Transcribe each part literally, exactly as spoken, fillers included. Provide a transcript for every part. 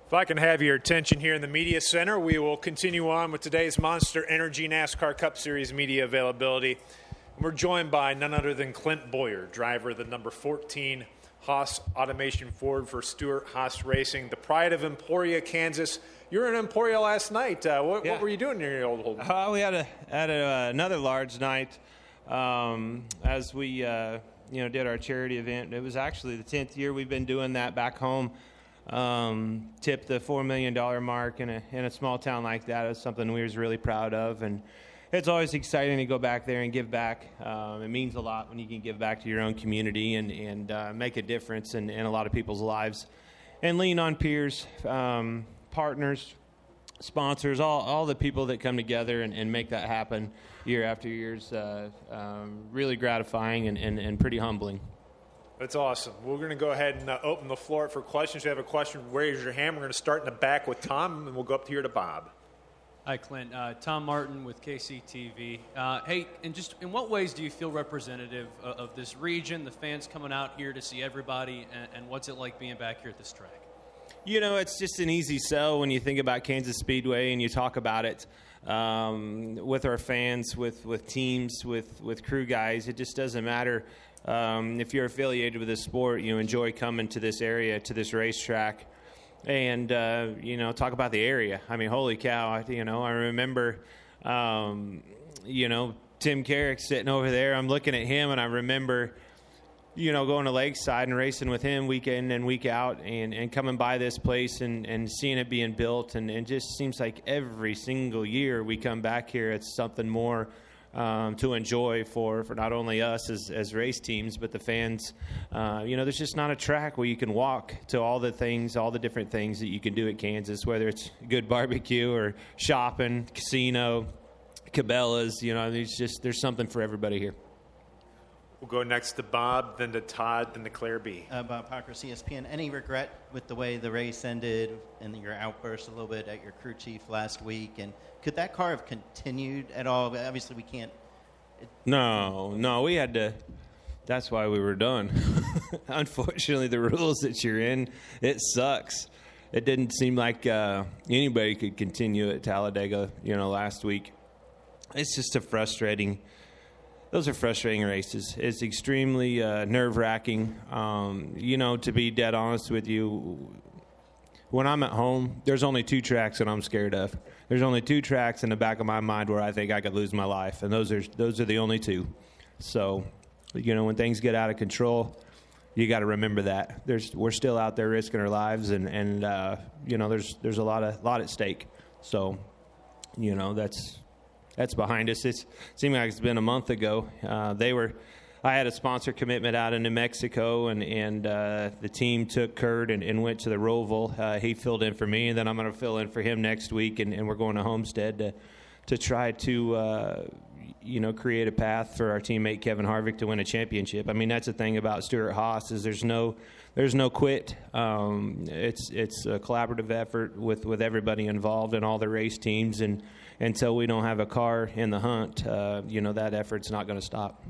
If I can have your attention here in the Media Center, we will continue on with today's Monster Energy NASCAR Cup Series media availability. We're joined by none other than Clint Bowyer, driver of the number fourteen Haas Automation Ford for Stewart-Haas Racing, the pride of Emporia, Kansas. You were in Emporia last night. Uh, what, yeah. what were you doing near your old home? Uh, we had a had a, uh, another large night um, as we uh, you know did our charity event. It was actually the tenth year we've been doing that back home. Um, tipped the four million dollars mark in a in a small town like that. It was something we was really proud of, and it's always exciting to go back there and give back. Um, it means a lot when you can give back to your own community and and uh, make a difference in, in a lot of people's lives, and lean on peers, um, partners, sponsors, all all the people that come together and, and make that happen year after year is uh, um, really gratifying and, and, and pretty humbling. That's awesome. We're going to go ahead and uh, open the floor for questions. If you have a question, raise your hand. We're going to start in the back with Tom, and we'll go up here to Bob. Hi, Clint. Uh, Tom Martin with K C T V. Uh, hey, and just in what ways do you feel representative of, of this region, the fans coming out here to see everybody, and, and what's it like being back here at this track? You know, it's just an easy sell when you think about Kansas Speedway and you talk about it um, with our fans, with, with teams, with, with crew guys. It just doesn't matter. Um, if you're affiliated with this sport, you enjoy coming to this area, to this racetrack, and, uh, you know, talk about the area. I mean, holy cow, I, you know, I remember, um, you know, Tim Carrick sitting over there. I'm looking at him, and I remember, you know, going to Lakeside and racing with him week in and week out, and, and coming by this place and, and seeing it being built. And it just seems like every single year we come back here, it's something more Um, to enjoy for, for not only us as, as race teams, but the fans. Uh, you know, there's just not a track where you can walk to all the things, all the different things that you can do at Kansas, whether it's good barbecue or shopping, casino, Cabela's. You know, there's just there's something for everybody here. We'll go next to Bob, then to Todd, then to Claire B. Uh, Bob Parker, C S P N. Any regret with the way the race ended and your outburst a little bit at your crew chief last week? And could that car have continued at all? Obviously, we can't. It, no, no, we had to. That's why we were done. Unfortunately, the rules that you're in, it sucks. It didn't seem like uh, anybody could continue at Talladega, you know, last week. It's just a frustrating. Those are frustrating races. It's extremely uh, nerve-wracking. Um, you know, to be dead honest with you, when I'm at home, there's only two tracks that I'm scared of. There's only two tracks in the back of my mind where I think I could lose my life, and those are those are the only two. So, you know, when things get out of control, you got to remember that. There's we're still out there risking our lives, and and uh, you know, there's there's a lot of lot at stake. So, you know, that's. That's behind us. It's, it seemed like it's been a month ago. Uh, they were, I had a sponsor commitment out in New Mexico, and and uh, the team took Kurt and, and went to the Roval. Uh, he filled in for me, and then I'm going to fill in for him next week, and, and we're going to Homestead to to try to uh, you know create a path for our teammate Kevin Harvick to win a championship. I mean, that's the thing about Stewart-Haas is there's no there's no quit. Um, it's it's a collaborative effort with, with everybody involved and all the race teams, and until we don't have a car in the hunt, uh, you know, that effort's not going to stop.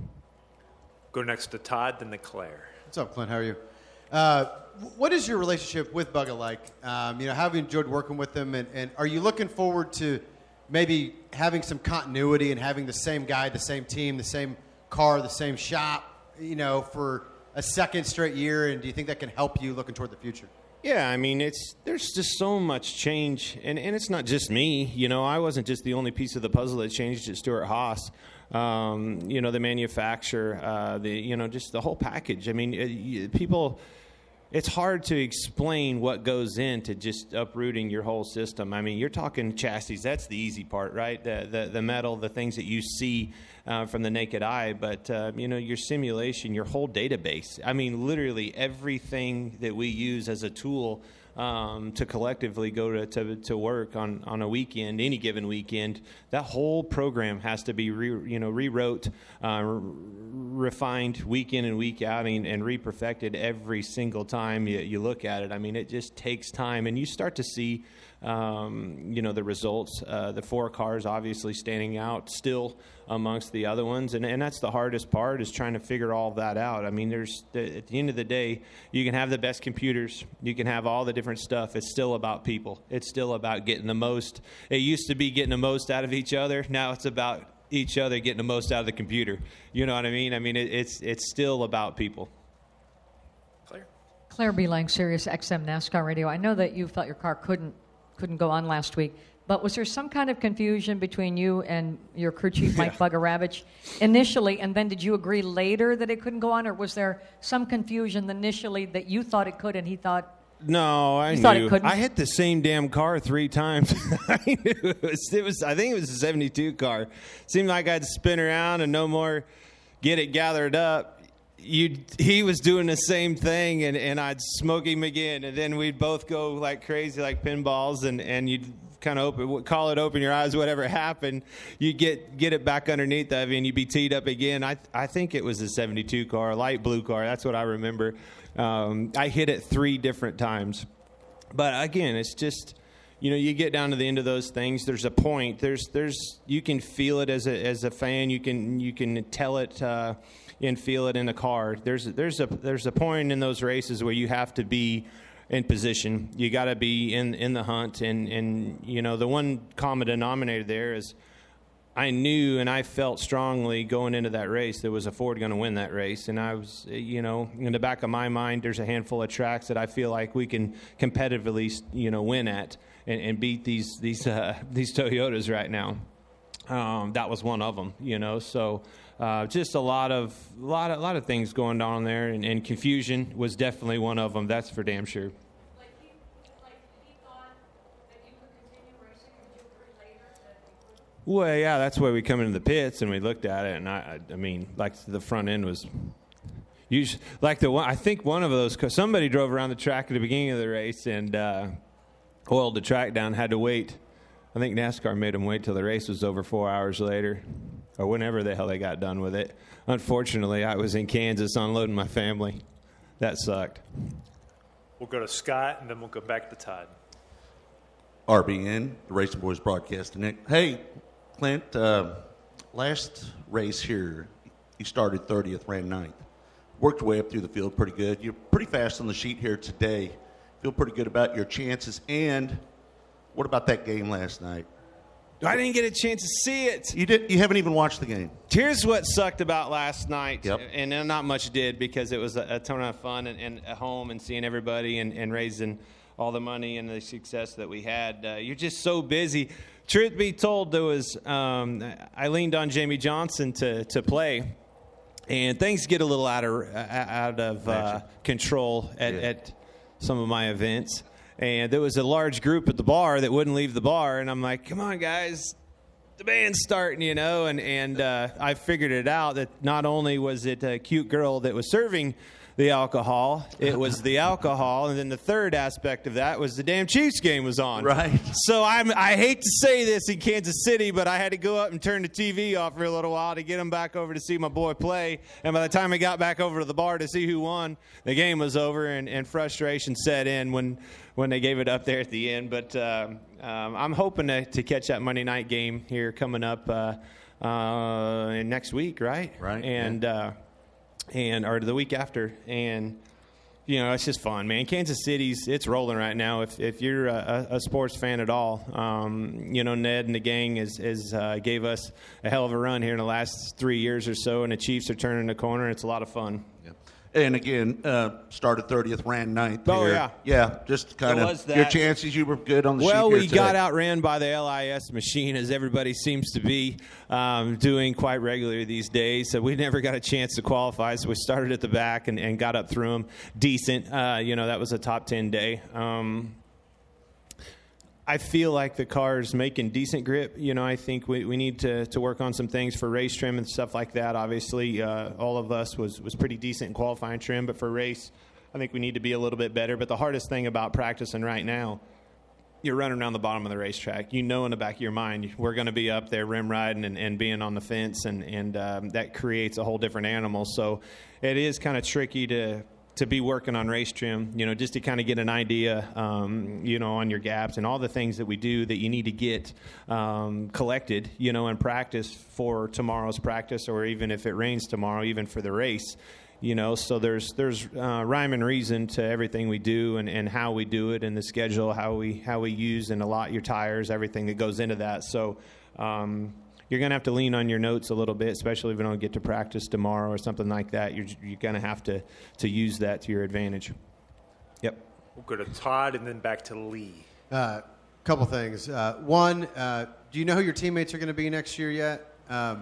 Go next to Todd, then to Claire. What's up, Clint? How are you? Uh, what is your relationship with Bugga like? Um, you know, how have you enjoyed working with them, and, and are you looking forward to maybe having some continuity and having the same guy, the same team, the same car, the same shop, you know, for a second straight year, and do you think that can help you looking toward the future? Yeah, I mean, it's there's just so much change, and, and it's not just me. You know, I wasn't just the only piece of the puzzle that changed at Stewart-Haas. Um, you know, the manufacturer, uh, the you know, just the whole package. I mean, it, people, it's hard to explain what goes into just uprooting your whole system. I mean, you're talking chassis. That's the easy part, right? The the, the metal, the things that you see uh, from the naked eye. But, uh, you know, your simulation, your whole database. I mean, literally everything that we use as a tool um, to collectively go to, to to work on, on a weekend, any given weekend, that whole program has to be re, you know rewrote, uh, re- refined week in and week out, and, and re-perfected every single time you, you look at it. I mean, it just takes time, and you start to see um, you know, the results. Uh, the four cars obviously standing out still amongst the other ones, and, and that's the hardest part, is trying to figure all of that out. I mean, there's at the end of the day, you can have the best computers, you can have all the different stuff. It's still about people. It's still about getting the most. It used to be getting the most out of each other. Now it's about each other getting the most out of the computer. You know what I mean? I mean, it, it's it's still about people. Claire? Claire B. Lang, Sirius X M NASCAR Radio. I know that you felt your car couldn't couldn't go on last week, but was there some kind of confusion between you and your crew chief, Mike yeah. Bugger Ravitch, initially, and then did you agree later that it couldn't go on, or was there some confusion initially that you thought it could and he thought? No, I you knew. Thought it couldn't? I hit the same damn car three times. I knew it was, it was. I think it was a seventy-two car. Seemed like I'd spin around and no more get it gathered up. You, he was doing the same thing, and, and I'd smoke him again, and then we'd both go like crazy, like pinballs, and, and you'd kind of open, call it open your eyes, whatever happened. You get get it back underneath of you, and you'd be teed up again. I I think it was a seventy-two car, a light blue car. That's what I remember. Um, I hit it three different times, but again, it's just, you know, you get down to the end of those things. There's a point. There's there's you can feel it as a as a fan. You can you can tell it. Uh, and feel it in the car. There's there's a there's a point in those races where you have to be in position. You got to be in in the hunt, and and you know the one common denominator there is I knew and I felt strongly going into that race there was a Ford going to win that race, and I was, you know, in the back of my mind there's a handful of tracks that I feel like we can competitively, you know, win at and, and beat these these uh, these Toyotas right now. Um, that was one of them, you know, so. Uh, just a lot of lot of lot of things going on there, and, and confusion was definitely one of them. That's for damn sure. Like he, like he thought that you could continue racing, and you agree later that you could. Well, yeah, that's why we come into the pits and we looked at it, and I, I, I mean, like the front end was, usually, like the one. I think one of those. Somebody drove around the track at the beginning of the race and uh, oiled the track down. Had to wait. I think NASCAR made them wait till the race was over four hours later. Or whenever the hell they got done with it. Unfortunately, I was in Kansas unloading my family. That sucked. We'll go to Scott, and then we'll go back to Todd. R B N, the Racing Boys Broadcasting. Nick. Hey, Clint, uh, last race here, you started thirtieth, ran ninth. Worked your way up through the field pretty good. You're pretty fast on the sheet here today. Feel pretty good about your chances. And what about that game last night? I didn't get a chance to see it. You did. You haven't even watched the game. Here's what sucked about last night, yep. and not much did because it was a, a ton of fun and, and at home and seeing everybody and, and raising all the money and the success that we had. Uh, you're just so busy. Truth be told, there was um, I leaned on Jamie Johnson to to play, and things get a little out of out of uh, control at, yeah. at some of my events. And there was a large group at the bar that wouldn't leave the bar. And I'm like, come on, guys, the band's starting, you know. And, and uh, I figured it out that not only was it a cute girl that was serving the alcohol, it was the alcohol. And then the third aspect of that was the damn Chiefs game was on. Right. So I'm, I hate to say this in Kansas City, but I had to go up and turn the T V off for a little while to get him back over to see my boy play. And by the time I got back over to the bar to see who won, the game was over, and, and frustration set in when when they gave it up there at the end. But uh, um, I'm hoping to, to catch that Monday night game here coming up uh, uh, next week, right? Right. And yeah. uh, and or the week after, and you know it's just fun, man. Kansas City's it's rolling right now. If if you're a, a sports fan at all, um, you know Ned and the gang is is uh, gave us a hell of a run here in the last three years or so, and the Chiefs are turning the corner. And it's a lot of fun. Yeah. And again, uh, started thirtieth, ran ninth. Oh, here. yeah. Yeah, just kind It of was that. your chances. You were good on the sheet Well, here we today. got outran by the L I S machine, as everybody seems to be um, doing quite regularly these days. So we never got a chance to qualify. So we started at the back and, and got up through them decent. Uh, you know, that was a top ten day. Um, I feel like the car's making decent grip. You know, I think we, we need to, to work on some things for race trim and stuff like that. Obviously, uh, all of us was, was pretty decent in qualifying trim, but for race, I think we need to be a little bit better. But the hardest thing about practicing right now, you're running around the bottom of the racetrack. You know in the back of your mind, we're going to be up there rim riding and, and being on the fence, and, and um, that creates a whole different animal. So it is kind of tricky to to be working on race trim, you know, just to kind of get an idea, um, you know, on your gaps and all the things that we do that you need to get um, collected, you know, in practice for tomorrow's practice, or even if it rains tomorrow, even for the race, you know. So there's there's uh, rhyme and reason to everything we do, and, and how we do it, and the schedule, how we how we use and allot your tires, everything that goes into that. So um, you're going to have to lean on your notes a little bit, especially if you don't get to practice tomorrow or something like that. You're, you're going to have to to use that to your advantage. Yep. We'll go to Todd and then back to Lee. A uh, couple things. Uh, one, uh, do you know who your teammates are going to be next year yet? Um,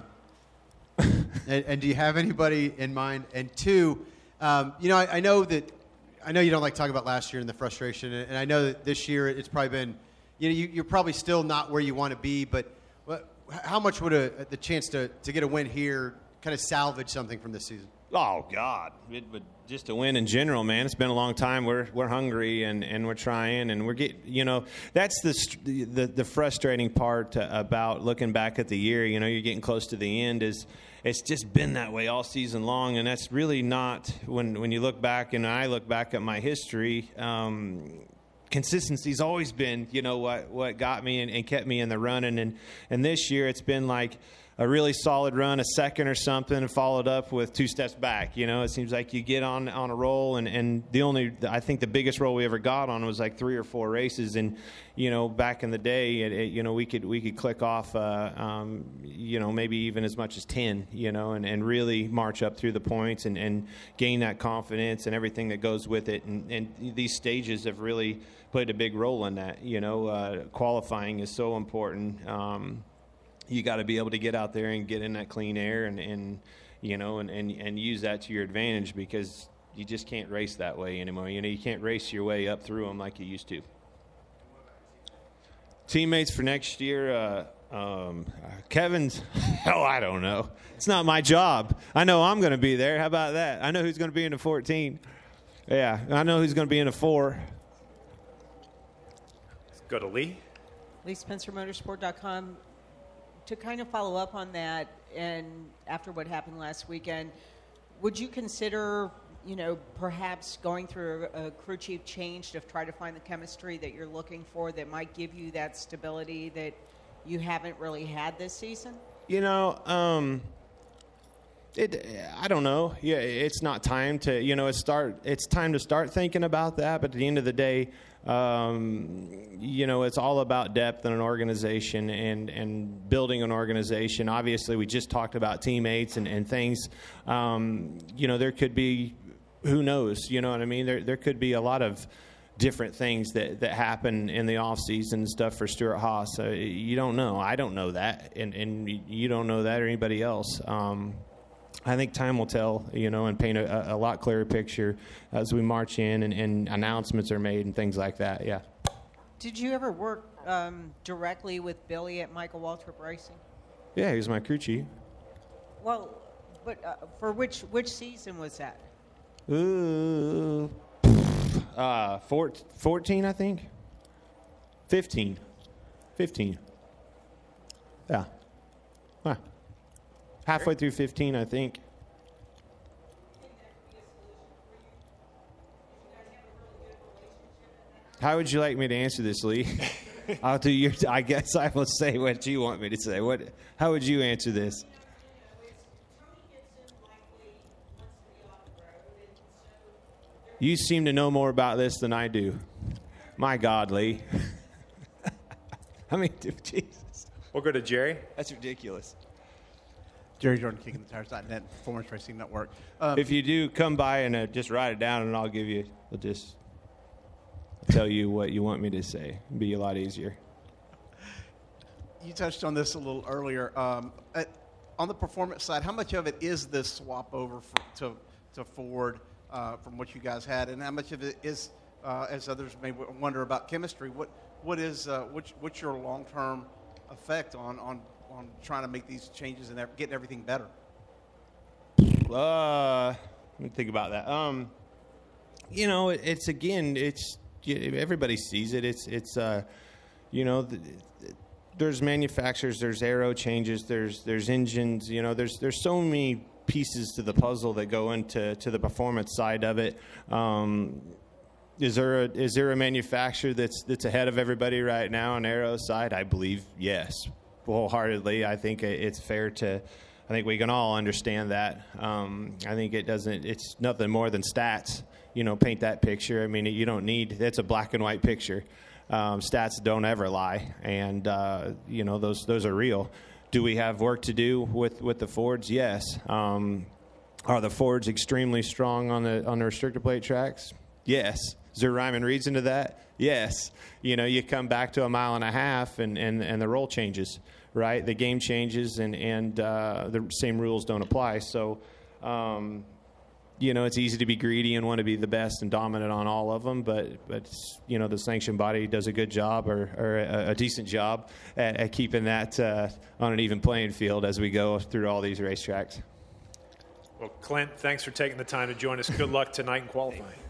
and, and do you have anybody in mind? And two, um, you know, I, I know that I know you don't like talking about last year and the frustration, and, and I know that this year it's probably been, you know, you, you're probably still not where you want to be, but what, how much would a, the chance to, to get a win here kind of salvage something from this season? Oh God! It would just to win in general, man. It's been a long time. We're we're hungry and, and we're trying and we're getting. You know, that's the the the frustrating part about looking back at the year. You know, you're getting close to the end. Is it's just been that way all season long, and that's really not when when you look back and I look back at my history. Um, Consistency's always been, you know, what what got me and, and kept me in the running, and and this year it's been like a really solid run, a second or something, and followed up with two steps back. You know, it seems like you get on on a roll, and, and the only, I think the biggest roll we ever got on was like three or four races, and you know, back in the day, it, it, you know, we could we could click off, uh, um, you know, maybe even as much as ten, you know, and, and really march up through the points and, and gain that confidence and everything that goes with it, and, and these stages have really played a big role in that. You know, uh, qualifying is so important. Um, you got to be able to get out there and get in that clean air and, and you know, and, and, and use that to your advantage, because you just can't race that way anymore. You know, you can't race your way up through them like you used to. Teammates for next year, uh, um, Kevin's, oh, I don't know. It's not my job. I know I'm going to be there. How about that? I know who's going to be in the fourteen. Yeah, I know who's going to be in the four. Let's go to Lee. Lee Spencer Motorsport dot com. To kind of follow up on that, and after what happened last weekend, would you consider, you know, perhaps going through a, a crew chief change to try to find the chemistry that you're looking for that might give you that stability that you haven't really had this season? You know, um, it. I don't know. Yeah, it's not time to. You know, it's start. It's time to start thinking about that. But at the end of the day, um, you know, it's all about depth in an organization and, and building an organization. Obviously, we just talked about teammates and, and things. Um, you know, there could be, who knows, you know what I mean? There there could be a lot of different things that, that happen in the offseason and stuff for Stuart Haas. Uh, you don't know. I don't know that, and, and you don't know that or anybody else. Um I think time will tell, you know, and paint a, a lot clearer picture as we march in and, and announcements are made and things like that, yeah. Did you ever work um, directly with Billy at Michael Waltrip Racing? Yeah, he was my crew chief. Well, but uh, for which which season was that? Ooh, uh, four, fourteen, I think. fifteen. fifteen. Yeah. Huh. Halfway through fifteen, I think. How would you like me to answer this, Lee? I'll do your. I guess I will say what you want me to say. What? How would you answer this? You seem to know more about this than I do. My God, Lee. I mean, dude, Jesus. We'll go to Jerry. That's ridiculous. Jerry Jordan, Kicking the Tires dot net, Performance Racing Network. Um, If you do, come by and uh, just write it down, and I'll give you. I'll just tell you what you want me to say. It'll be a lot easier. You touched on this a little earlier. Um, at, on the performance side, how much of it is this swap over for, to to Ford uh, from what you guys had, and how much of it is, uh, as others may w- wonder about chemistry? What what is uh, what's, what's your long term effect on on on trying to make these changes and getting everything better? Uh, let me think about that. Um, you know, it, it's again, it's everybody sees it. It's it's uh, you know, the, there's manufacturers, there's aero changes, there's there's engines. You know, there's there's so many pieces to the puzzle that go into to the performance side of it. Um, is there a, is there a manufacturer that's that's ahead of everybody right now on aero side? I believe yes, wholeheartedly. I think it's fair to. I think we can all understand that. Um, I think it doesn't. It's nothing more than stats. You know, paint that picture. I mean, you don't need. That's a black and white picture. Um, stats don't ever lie, and uh, you know those those are real. Do we have work to do with, with the Fords? Yes. Um, are the Fords extremely strong on the on the restrictor plate tracks? Yes. Is there rhyme and reason to that? Yes. You know, you come back to a mile and a half, and, and, and the roll changes, right? The game changes, and and uh, the same rules don't apply. So. Um, You know, it's easy to be greedy and want to be the best and dominant on all of them, but, but you know, the sanction body does a good job or, or a, a decent job at, at keeping that uh, on an even playing field as we go through all these racetracks. Well, Clint, thanks for taking the time to join us. Good luck tonight in qualifying.